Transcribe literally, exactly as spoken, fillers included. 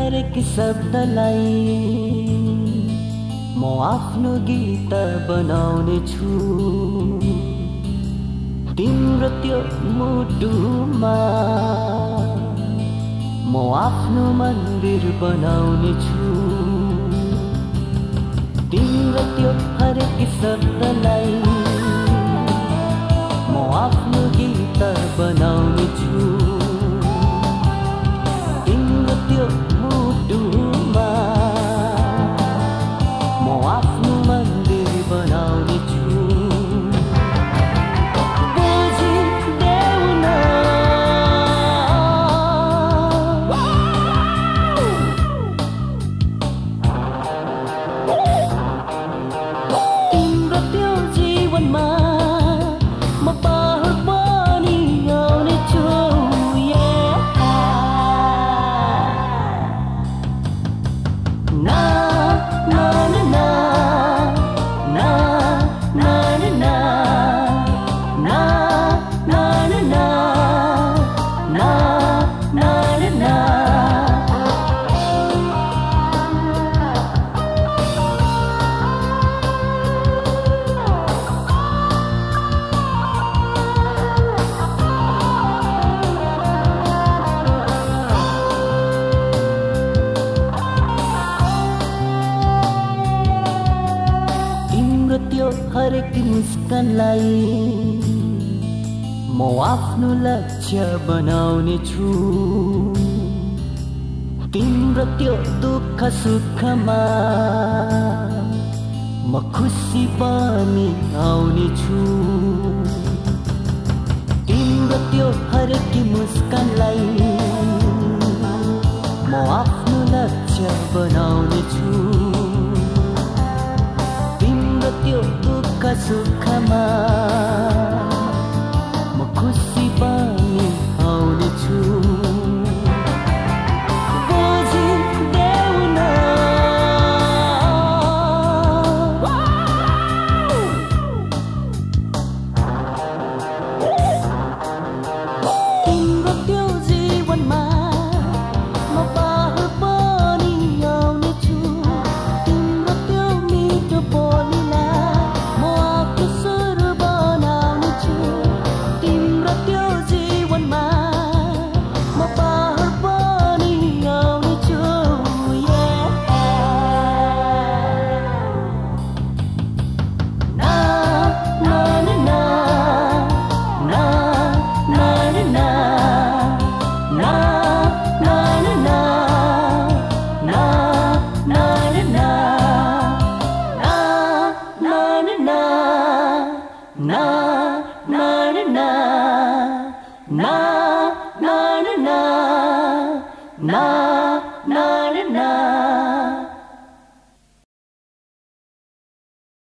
हरेक शब्दलाई म आफ्नो गीत बनाउने छु। तिम्रो त्यो मुटुमा म आफ्नो मन्दिर बनाउने छु। तिम्रो त्यो हरेक शब्दलाई म आफ्नो गीत बनाउने छु। तिम्रो त्यो मुटुमा म आफ्नो मन्दिर बनाउने छु। त्यो हरेक मुस्कानलाई म आफ्नो लक्ष्य बनाउने छु। तिम्रो त्यो दुःख सुखमा म खुसी पनि आउने छु। तिम्रो त्यो हरेक मुस्कानलाई म आफ्नो लक्ष्य बनाउने छु। त्यो दुःख सुखमा म खुसी पनि आउने छु। तिम्रो त्यो जीवनमा म बाहिर पनि आउने छु। तिम्रो त्यो मिठो बोली na na na na na